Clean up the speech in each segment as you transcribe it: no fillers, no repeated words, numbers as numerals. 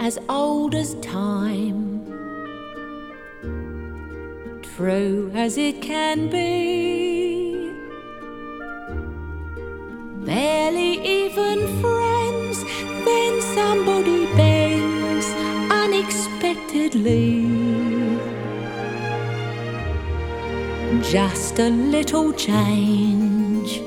as old as time, true as it can be. Barely even friends, then somebody bends unexpectedly. Just a little change,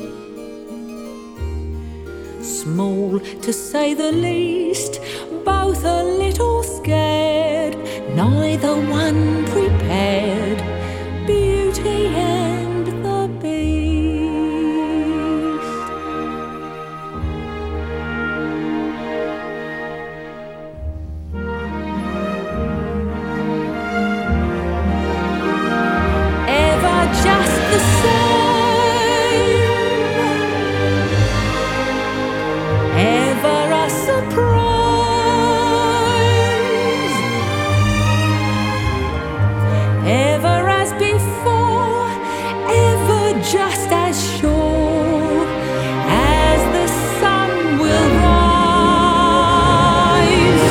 small to say the least, both a little scared, neither one prepared. Beauty and the Beast. Ever just the same, ever a surprise, ever as before, ever just as sure as the sun will rise.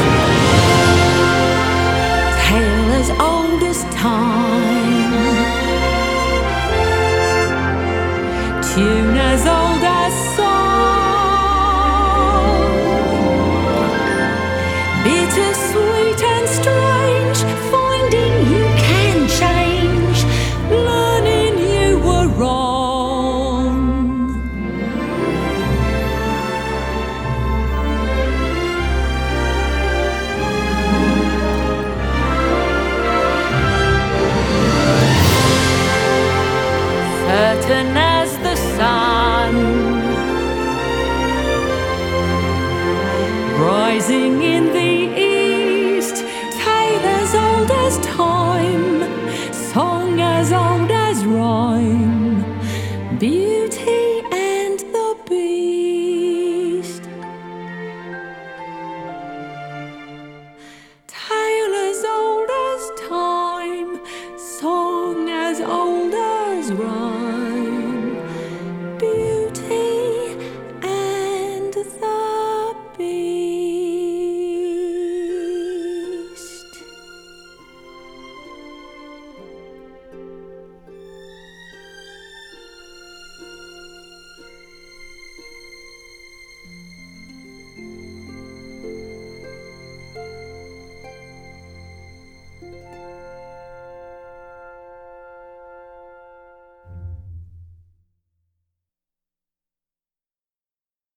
Tale as old as time, tune as old as song, bittersweet and strange, finding you can change, learning you were wrong. Certain as the sun, rising in the east, tale as old as time, song as old as rhyme, Beauty and the Beast. Tale as old as time, song as old as rhyme.